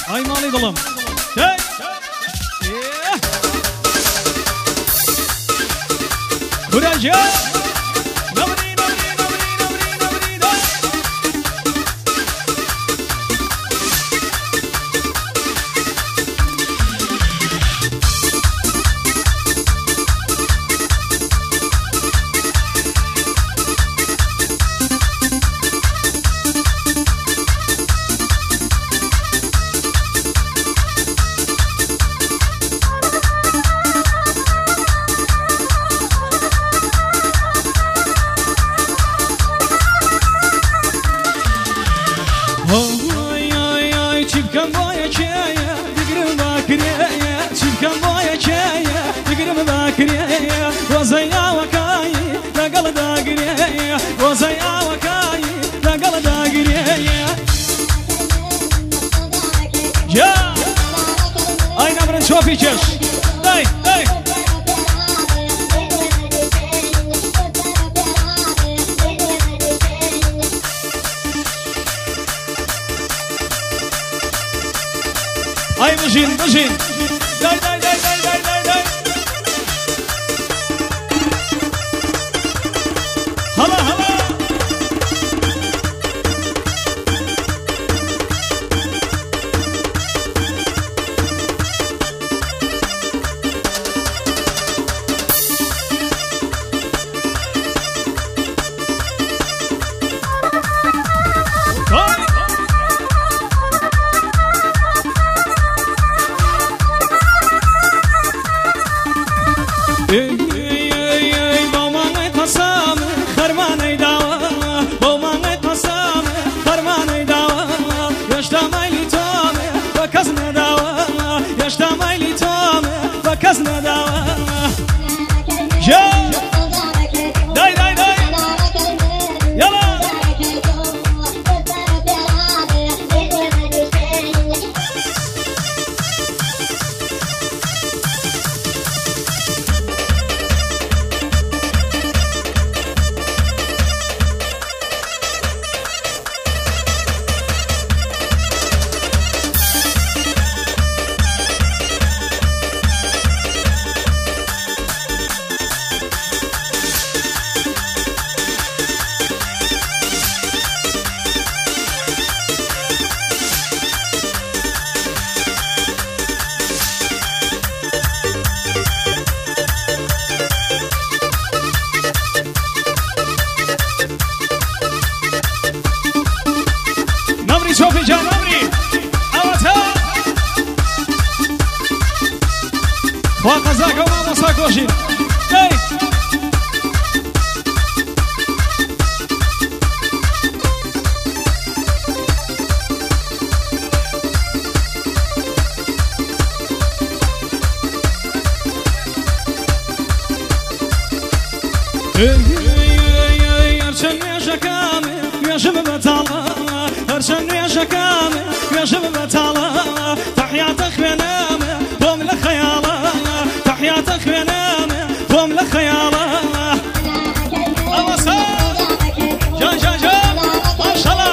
Ay mali dalım. Hey. Kuraca. Çok içiyoruz. Day, day. Ay bıcın, bıcın. Day, day, day, day, day, day, day. Hala, hala. Sofi Can Amri Avata Fakaza Kamama Sakoshi Hey Arşan yaşakame yaşımı batala Arşan yaşakame yaşımı batala Tahiyatak bename bom la khayala Tahiyatak bename bom la khayala Avasa Can can can Maşallah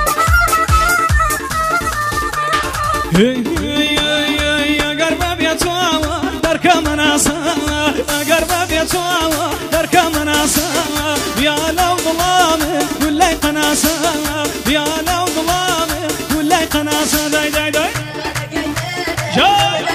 Hey, hey, hey, hey, agar babia to يا لو ظلامي ولا قناصة يا لو ظلامي ولا قناصة داي داي داي جاي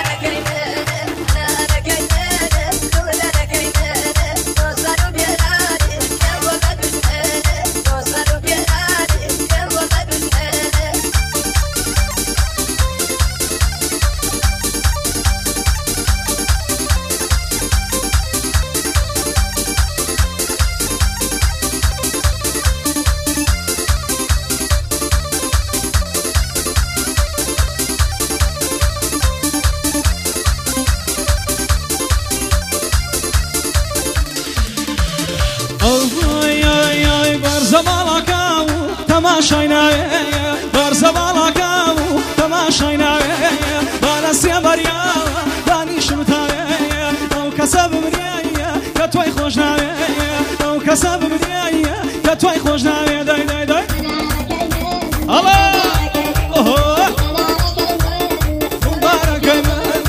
تماشينا برزبالك تماشينا بالاسيا بريا داني شمتا او كسب مريا كتوي خوشنا او كسب مريا كتوي خوشنا داي داي داي الله اوه مبارك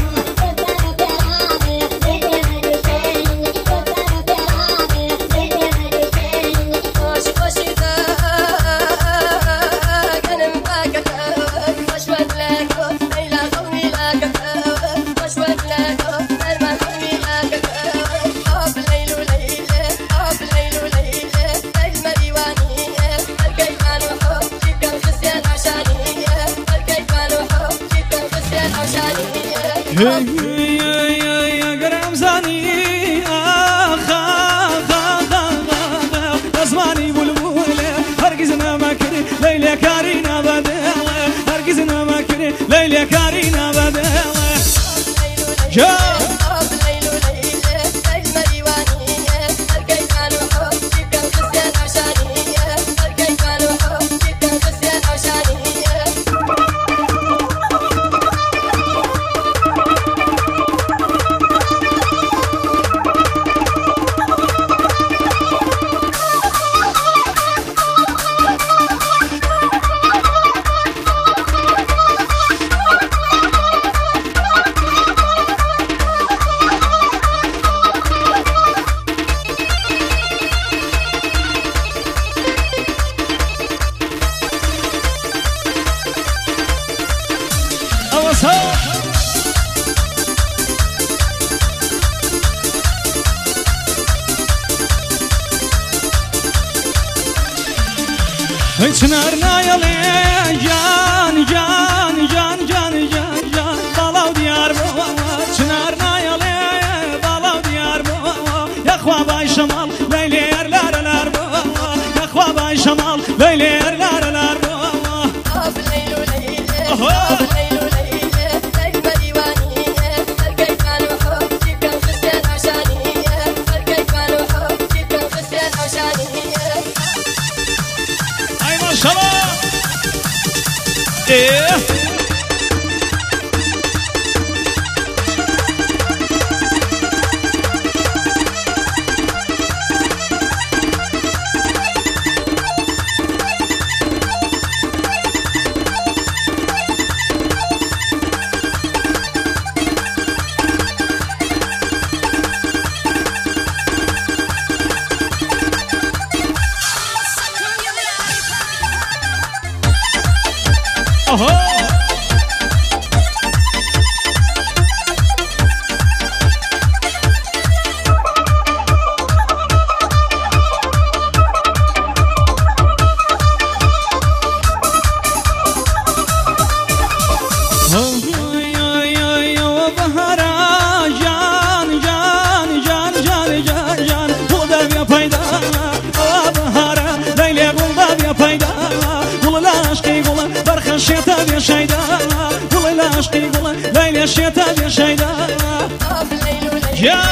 يا قرام زاني أزماني بلبولة هرقزنا مكري ليلة كارينا بدالة هرقزنا مكري ليلة كارينا بدالة جا شنارنا يا لي جان جان جان جان جان جان بالاو ديار بوا شنارنا يا لي بالاو ديار بوا يا اخوا باي شمال ليلي لار لار بوا يا اخوا باي شمال ليلي لار لار بوا الليل وليل الشتاء يا شيدا يا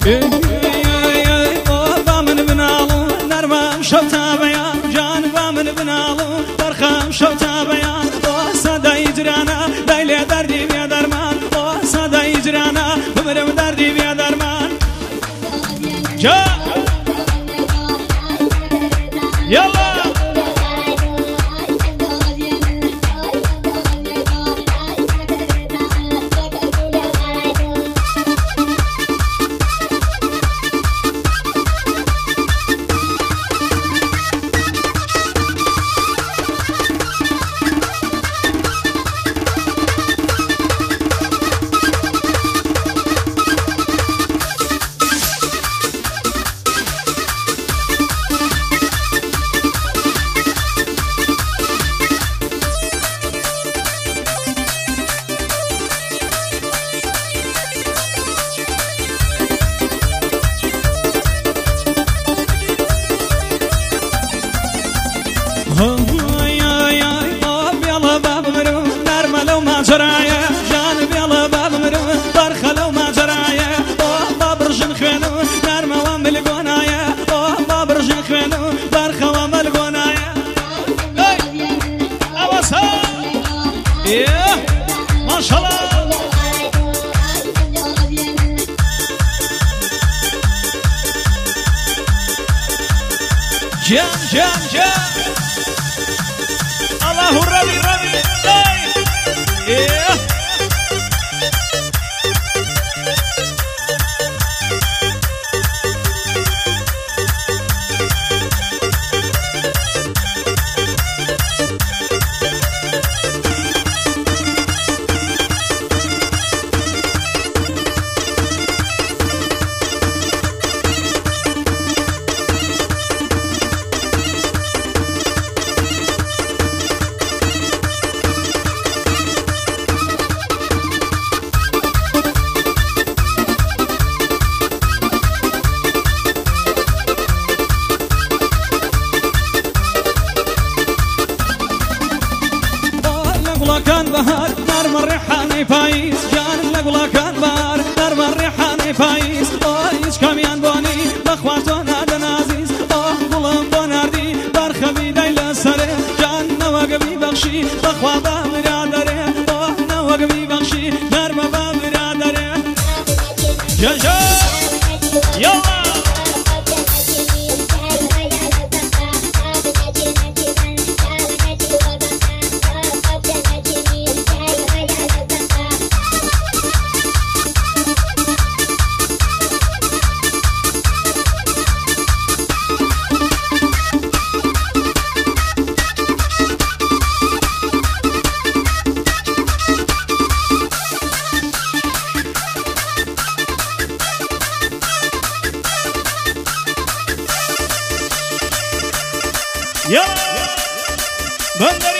با من بنالو نرمم شو تابیان جان با من بنالو برخم شو تابیان صدای جرانا دیل دردی بیا درمان صدای جرانا بمرم دردی بیا درمان جا یلا جرايا جان بيلا باب مرو برخلو ما جرايا بابرجن خينو نرمى وملقونايا بابرجن خينو برخو وملقونايا اوسا ايه ما شاء الله جان جان جان الله ربي ربي Yeah. كان بهار نار مريحاني فايز جان لقلا كان بهار نار مريحاني فايز ايش كميان بوني بخواتنا دنازيز قلم بوناردي برخبي دايل سره جان نوقبي بخشي بخوابا مرادره نوقبي بخشي نرمى بمرادره يا جا يلا يلا بندر